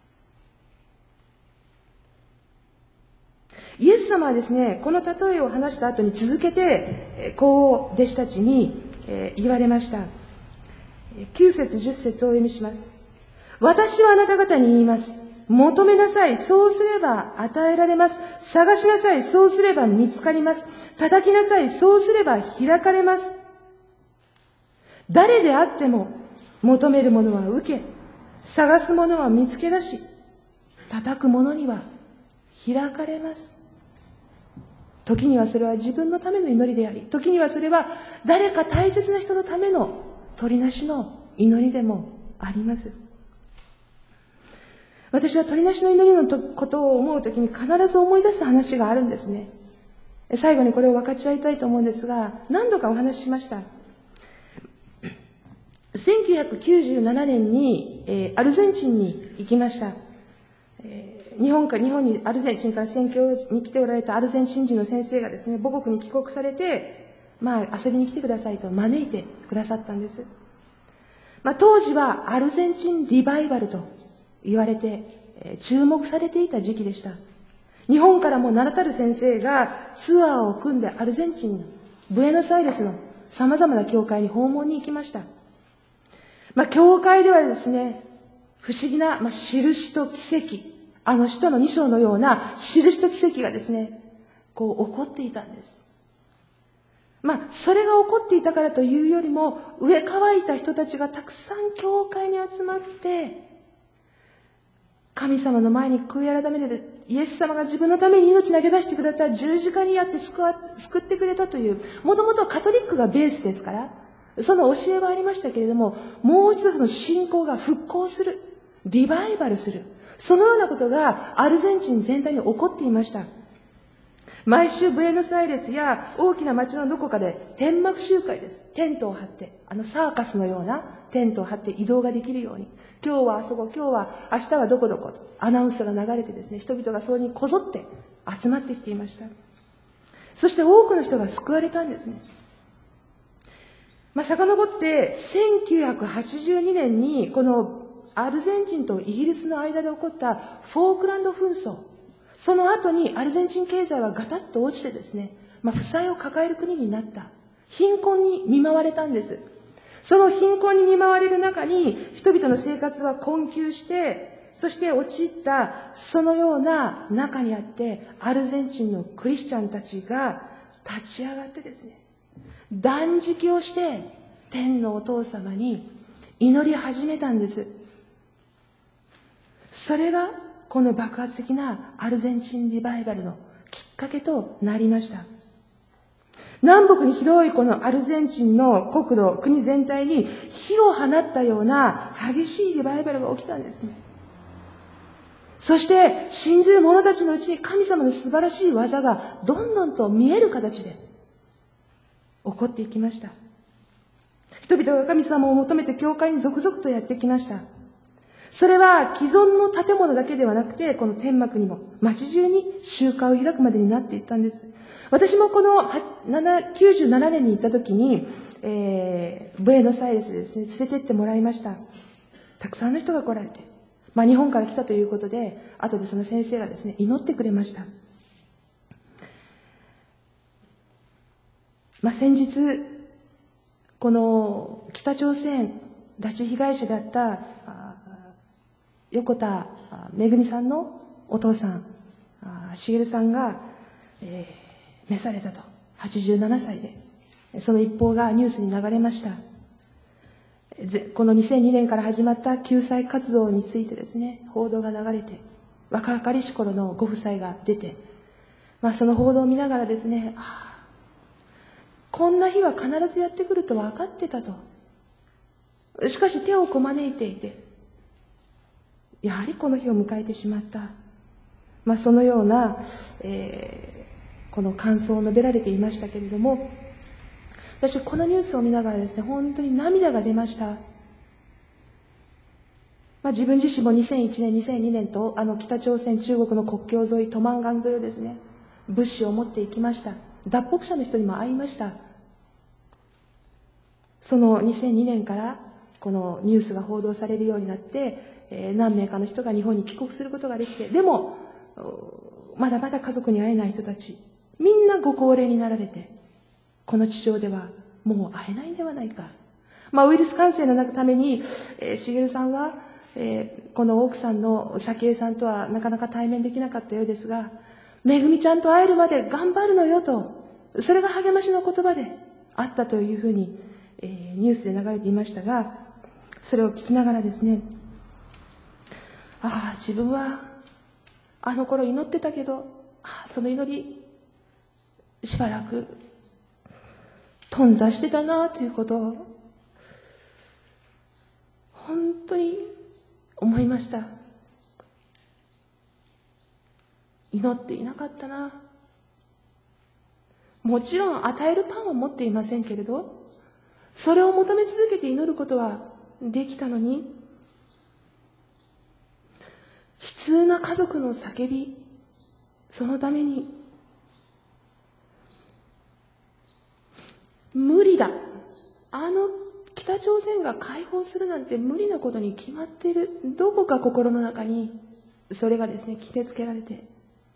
イエス様はですね、この例えを話した後に続けて、こう弟子たちに言われました。9節10節をお読みします。私はあなた方に言います。求めなさい、そうすれば与えられます。探しなさい、そうすれば見つかります。叩きなさい、そうすれば開かれます。誰であっても、求めるものは受け、探すものは見つけ出し、叩くものには開かれます。時にはそれは自分のための祈りであり、時にはそれは誰か大切な人のための取りなしの祈りでもあります。私は取りなしの祈りのことを思うときに必ず思い出す話があるんですね。最後にこれを分かち合いたいと思うんですが、何度かお話ししました。1997年に、アルゼンチンに行きました。日本にアルゼンチンから宣教に来ておられたアルゼンチン人の先生がですね、母国に帰国されて、遊びに来てくださいと招いてくださったんです。当時はアルゼンチンリバイバルと言われて、注目されていた時期でした。日本からも名だたる先生がツアーを組んでアルゼンチンのブエノスアイレスの様々な教会に訪問に行きました。教会ではですね、不思議な、印と奇跡、使徒の2章のような印と奇跡がですね、起こっていたんです。それが起こっていたからというよりも、飢え乾いた人たちがたくさん教会に集まって、神様の前に悔い改めて、イエス様が自分のために命投げ出してくれた十字架にあって救ってくれたという、もともとカトリックがベースですから、その教えはありましたけれども、もう一度その信仰が復興する、リバイバルする、そのようなことがアルゼンチン全体に起こっていました。毎週ブエノスアイレスや大きな町のどこかで天幕集会です。テントを張って、サーカスのようなテントを張って移動ができるように、今日はあそこ、今日は明日はどこどこ、アナウンスが流れてですね、人々がそれにこぞって集まってきていました。そして多くの人が救われたんですね。遡って1982年にこのアルゼンチンとイギリスの間で起こったフォークランド紛争、その後にアルゼンチン経済はガタッと落ちてですね、負債を抱える国になった。貧困に見舞われたんです。その貧困に見舞われる中に人々の生活は困窮して、そして陥ったそのような中にあって、アルゼンチンのクリスチャンたちが立ち上がってですね、断食をして天のお父様に祈り始めたんです。それがこの爆発的なアルゼンチンリバイバルのきっかけとなりました。南北に広いこのアルゼンチンの国土、国全体に火を放ったような激しいリバイバルが起きたんですね。 そして信じる者たちのうちに神様の素晴らしい技がどんどんと見える形で起こっていきました。人々が神様を求めて教会に続々とやってきました。それは既存の建物だけではなくて、この天幕にも街中に集会を開くまでになっていったんです。私もこの97年に行った時に、ブエノスアイレスですね、連れて行ってもらいました。たくさんの人が来られて、日本から来たということで、後でその先生がですね、祈ってくれました。先日、この北朝鮮拉致被害者であった横田めぐみさんのお父さん、茂さんが、召されたと、87歳で、その一報がニュースに流れました。この2002年から始まった救済活動についてですね、報道が流れて、若かりし頃のご夫妻が出て、その報道を見ながらですね、こんな日は必ずやってくると分かってたと。しかし手をこまねいていて、やはりこの日を迎えてしまった。そのような、この感想を述べられていましたけれども、私このニュースを見ながらですね、本当に涙が出ました。自分自身も2001年、2002年と北朝鮮、中国の国境沿い、トマンガン沿いをですね、物資を持っていきました。脱北者の人にも会いました。その2002年からこのニュースが報道されるようになって、何名かの人が日本に帰国することができて、でもまだまだ家族に会えない人たち、みんなご高齢になられて、この地上ではもう会えないんではないか。ウイルス感染のために、茂さんは、この奥さんの早紀江さんとはなかなか対面できなかったようですが、めぐみちゃんと会えるまで頑張るのよと、それが励ましの言葉であったというふうに、ニュースで流れていましたが、それを聞きながらですね、自分はあの頃祈ってたけど、その祈りしばらく頓挫してたなということを本当に思いました。祈っていなかったな。もちろん与えるパンを持っていませんけれど、それを求め続けて祈ることはできたのに、悲痛な家族の叫び、そのために無理だ、北朝鮮が解放するなんて無理なことに決まっている、どこか心の中にそれがですね、決めつけられて、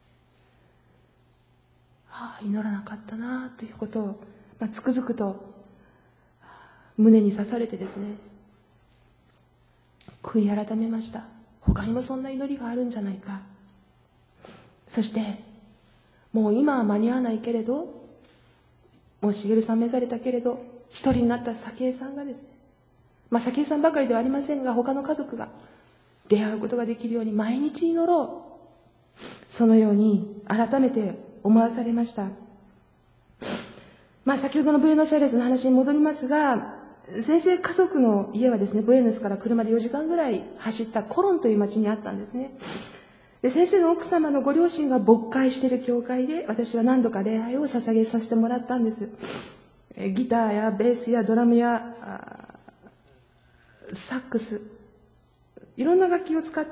祈らなかったなということを、つくづくと胸に刺されてですね、悔い改めました。他にもそんな祈りがあるんじゃないか。そしてもう今は間に合わないけれど、もう茂さん召されたけれど、一人になった早紀江さんがですね、早紀江さんばかりではありませんが、他の家族が出会うことができるように毎日祈ろう、そのように改めて思わされました。先ほどのブエノスアイレスの話に戻りますが、先生家族の家はですね、ブエノスから車で4時間ぐらい走ったコロンという町にあったんですね。で、先生の奥様のご両親が牧会している教会で、私は何度か礼拝を捧げさせてもらったんです。ギターやベースやドラムやサックス、いろんな楽器を使って、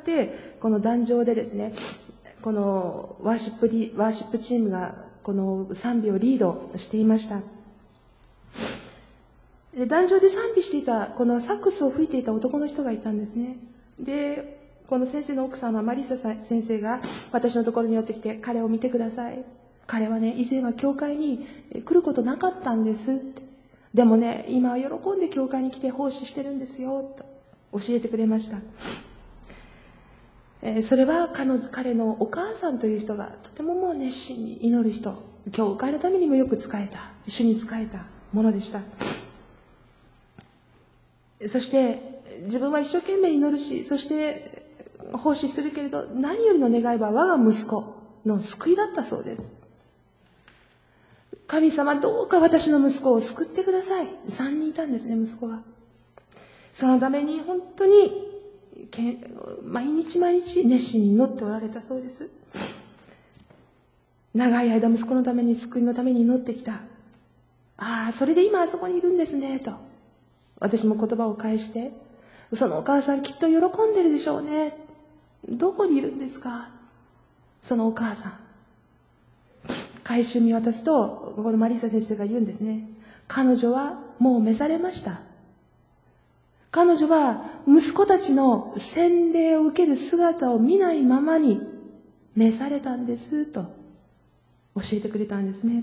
この壇上でですね、このワーシップチームがこの賛美をリードしていました。で、壇上で賛美していた、このサックスを吹いていた男の人がいたんですね。で、この先生の奥様、マリサ先生が私のところに寄ってきて、彼を見てください。彼はね、以前は教会に来ることなかったんです。でもね、今は喜んで教会に来て奉仕してるんですよ、と教えてくれました。それは彼のお母さんという人がとてももう熱心に祈る人、教会のためにもよく仕えた、主に仕えたものでした。そして自分は一生懸命祈るし、そして奉仕するけれど、何よりの願いは我が息子の救いだったそうです。神様、どうか私の息子を救ってください。3人いたんですね、息子が。そのために本当に毎日毎日熱心に祈っておられたそうです。長い間息子のために、救いのために祈ってきた。ああ、それで今あそこにいるんですね、と。私も言葉を返して、そのお母さんきっと喜んでるでしょうね。どこにいるんですか、そのお母さん。回収見渡すと、このマリサ先生が言うんですね。彼女はもう召されました。彼女は息子たちの洗礼を受ける姿を見ないままに召されたんですと教えてくれたんですね。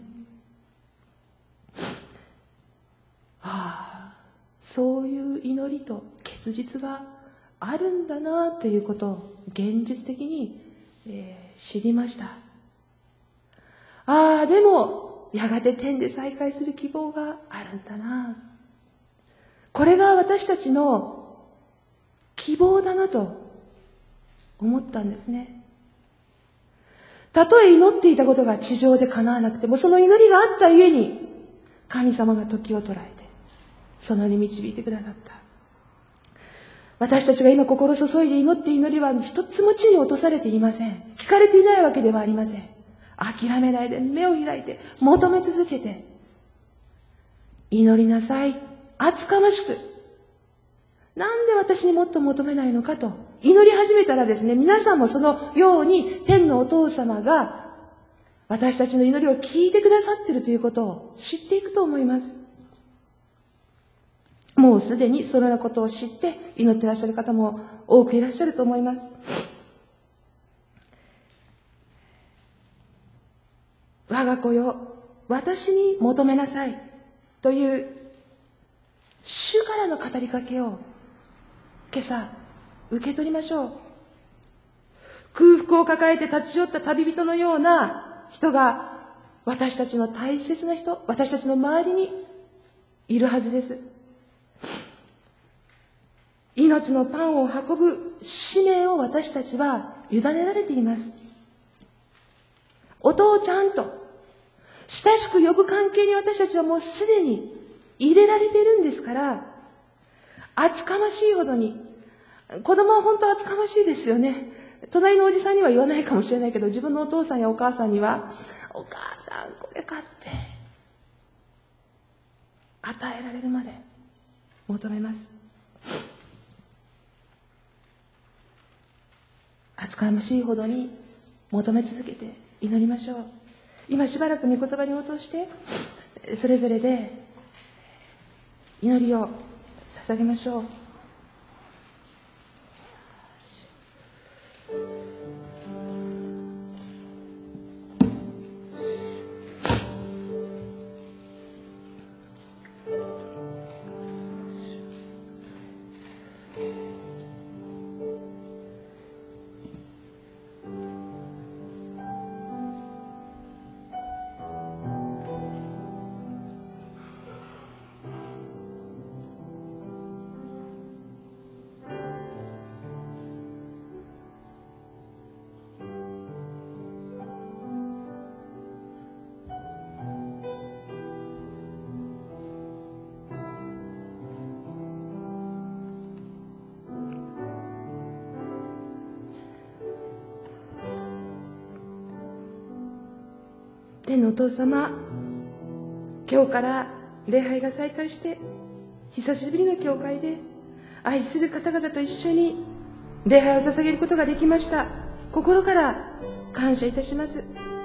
そういう祈りと結実があるんだなということを現実的に、知りました。でもやがて天で再会する希望があるんだな。これが私たちの希望だなと思ったんですね。たとえ祈っていたことが地上で叶わなくても、その祈りがあったゆえに神様が時を捉えてそのように導いてくださった。私たちが今心注いで祈って祈りは一つも地に落とされていません。聞かれていないわけではありません。諦めないで目を開いて求め続けて祈りなさい。厚かましく。なんで私にもっと求めないのかと祈り始めたらですね、皆さんもそのように天のお父様が私たちの祈りを聞いてくださっているということを知っていくと思います。もうすでにそのようなことを知って祈っていらっしゃる方も多くいらっしゃると思います。我が子よ、私に求めなさいという主からの語りかけを今朝受け取りましょう。空腹を抱えて立ち寄った旅人のような人が私たちの大切な人、私たちの周りにいるはずです。命のパンを運ぶ使命を私たちは委ねられています。お父ちゃんと親しく呼ぶ関係に私たちはもうすでに入れられているんですから、厚かましいほどに、子供は本当厚かましいですよね。隣のおじさんには言わないかもしれないけど、自分のお父さんやお母さんには、お母さんこれ買って与えられるまで求めます。厚かましいほどに求め続けて祈りましょう。今しばらく御言葉に応答してそれぞれで祈りを捧げましょう。天のお父様、今日から礼拝が再開して久しぶりの教会で愛する方々と一緒に礼拝を捧げることができました。心から感謝いたします。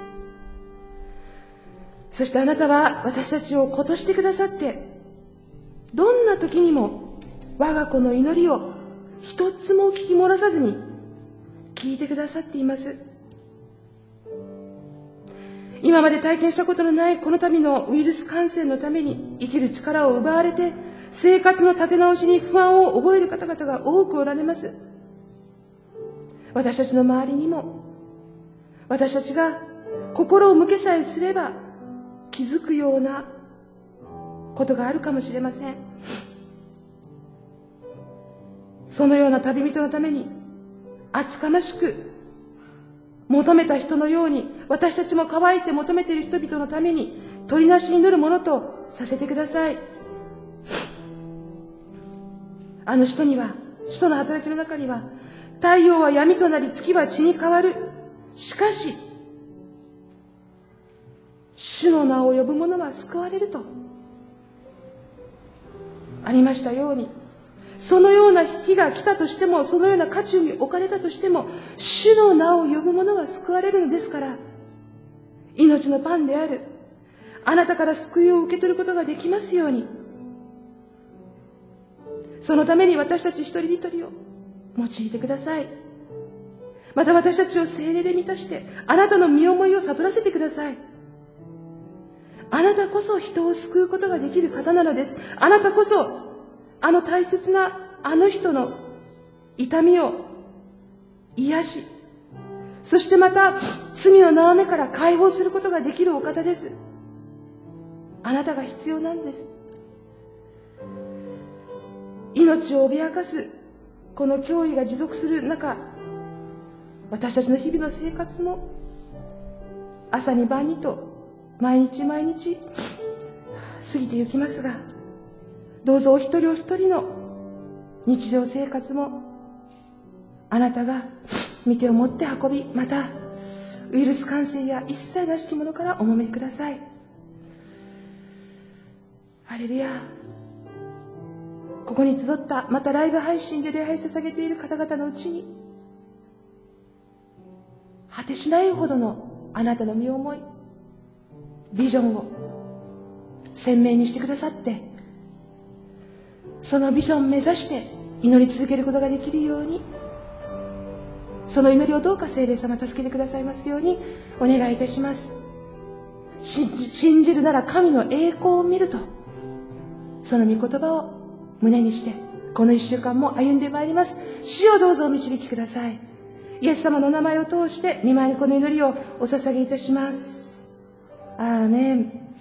そしてあなたは私たちを子としてくださって、どんな時にも我が子の祈りを一つも聞き漏らさずに聞いてくださっています。今まで体験したことのないこの度のウイルス感染のために生きる力を奪われて、生活の立て直しに不安を覚える方々が多くおられます。私たちの周りにも、私たちが心を向けさえすれば気づくようなことがあるかもしれません。そのような旅人のために厚かましく求めた人のように、私たちも乾いて求めている人々のために取りなしに祈るものとさせてください。あの人には使徒の働きの中には、太陽は闇となり月は血に変わる。しかし、主の名を呼ぶ者は救われるとありましたように、そのような日が来たとしても、そのような渦中に置かれたとしても、主の名を呼ぶ者は救われるのですから、命のパンであるあなたから救いを受け取ることができますように、そのために私たち一人一人を用いてください。また私たちを聖霊で満たして、あなたの身思いを悟らせてください。あなたこそ人を救うことができる方なのです。あなたこそ、あの大切なあの人の痛みを癒し、そしてまた罪の縄目から解放することができるお方です。あなたが必要なんです。命を脅かすこの脅威が持続する中、私たちの日々の生活も朝に晩にと毎日毎日過ぎてゆきますが、どうぞお一人お一人の日常生活もあなたが御手を持って運び、またウイルス感染や一切なしきものからお守りください。ハレルヤ。ここに集った、またライブ配信で礼拝捧げている方々のうちに、果てしないほどのあなたの身思い、ビジョンを鮮明にしてくださって、そのビジョンを目指して祈り続けることができるように、その祈りをどうか聖霊様助けてくださいますようにお願いいたします。信じるなら神の栄光を見ると、その御言葉を胸にしてこの一週間も歩んでまいります。主をどうぞお導きください。イエス様の名前を通して御前にこの祈りをお捧げいたします。アーメン。